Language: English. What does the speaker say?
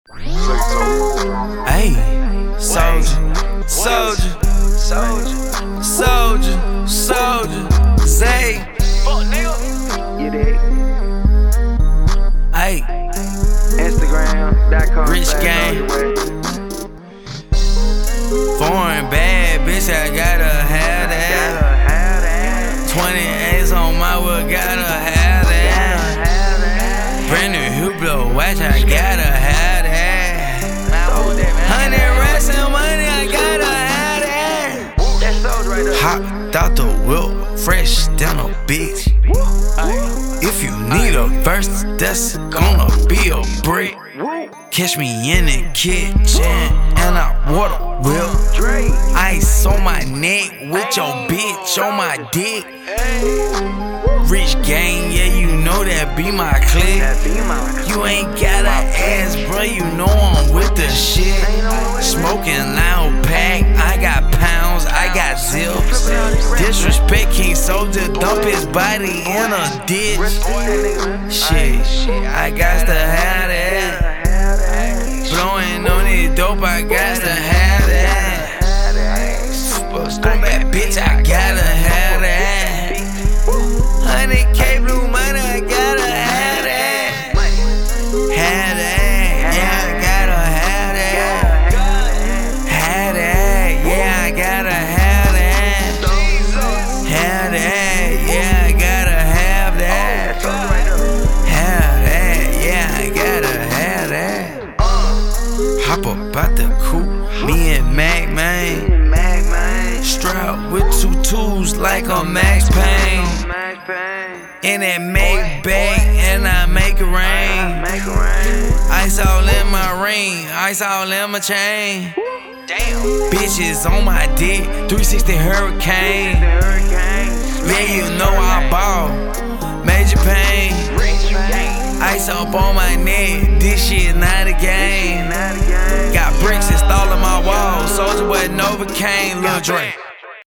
Hey, soldier, soldier, soldier, soldier, soldier, Zay. Fuck nigga. You dig? Hey, Instagram.com. Rich Gang. Foreign bad bitch, I gotta have that. 28s on my wood, gotta have that. Brand new Hublot watch, I gotta have that. 100 racks and money, I gotta have that. Hopped out the whip, fresh down a bitch. If you need a verse, that's gonna be a brick. Catch me in the kitchen and I water whip. Ice on my neck with your bitch on my dick. Rich Gang, yeah, you know that be my clique. You ain't gotta ask, bro, you know I'm with the shit. Smoking loud pack, I got pounds, I got zips. Disrespect King Soldier, dump his body in a ditch. Shit, I got to have that. Blowing on this dope, I got to have that. Super bad bitch, I gotta have that. 100K blue money, I gotta have that. Have that, yeah, I gotta have that. Have that, yeah, I gotta have that. Have that, yeah, I gotta have that. Have that, yeah, I gotta have that. Hop up out the coupe, me and Mac, man. Strapped with 2 tools like a Max Payne. In that make bag and I make it rain. Ice all in my ring, ice all in my chain. Bitches on my dick, 360 hurricane. Yeah, you know I ball, major pain. Ice up on my neck, this shit not a game. Got bricks installed on my wall, Soldier Boy Novocaine, Lil Drake.